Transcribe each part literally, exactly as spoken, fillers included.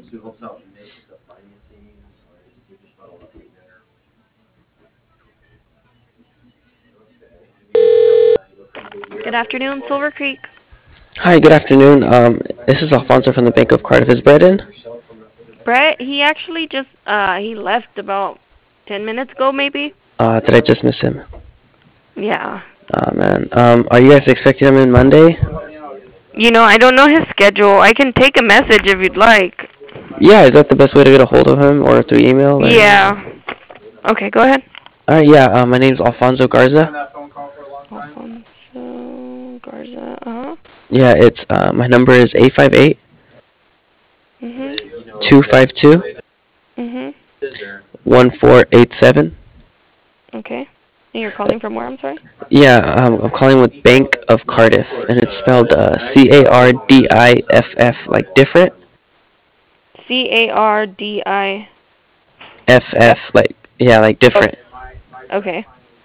Good afternoon, Silver Creek. Hi, good afternoon. Um, this is Alfonso from the Bank of Cardiff. Is Brett in? Brett, he actually just uh he left about ten minutes ago maybe. Uh, did I just miss him? Yeah. Oh man. Um, are you guys expecting him in Monday? You know, I don't know his schedule. I can take a message if you'd like. Yeah, is that the best way to get a hold of him, or through email, or? Yeah. Okay, go ahead. All right. Yeah. Uh, my name's Alfonso Garza. Alfonso Garza. Uh-huh. Yeah, it's uh, my number is eight five eight Mhm. two five two Mhm. one four eight seven. Okay. And you're calling from where, I'm sorry? Yeah, um, I'm calling with Bank of Cardiff, and it's spelled uh, C A R D I F F, like different. C A R D I F F. F, like yeah, like Oh, different. okay.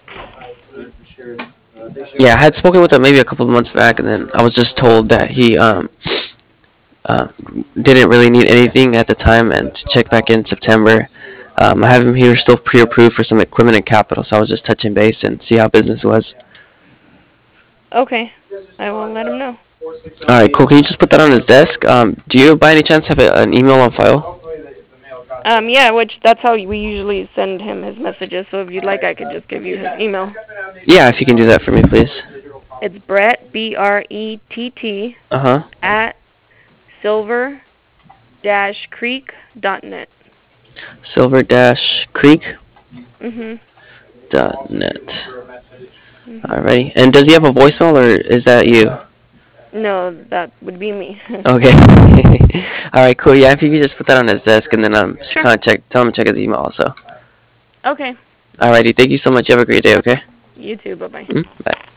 Yeah, I had spoken with him maybe a couple of months back, and then I was just told that he um uh, didn't really need anything at the time, and to check back in September. Um, I have him here still pre-approved for some equipment and capital, so I was just touching base and see how business was. Okay. I will let him know. All right, cool. Can you just put that on his desk? Um, do you by any chance have a, an email on file? Um, yeah, which that's how we usually send him his messages. So if you'd like, I could just give you his email. Yeah, if you can do that for me, please. It's Brett, B R E T T, Uh huh. at silver dash creek dot net. Silver Dash Creek Mhm. dot net. Mhm. Alrighty. And does he have a voicemail, or is that you? No, that would be me. Okay. All right, cool. Yeah, if you could just put that on his desk, and then um, just Sure. kind of check, tell him to check his email also. Okay. Alrighty. Thank you so much. You have a great day. Okay. You too. Bye bye. Mm, bye.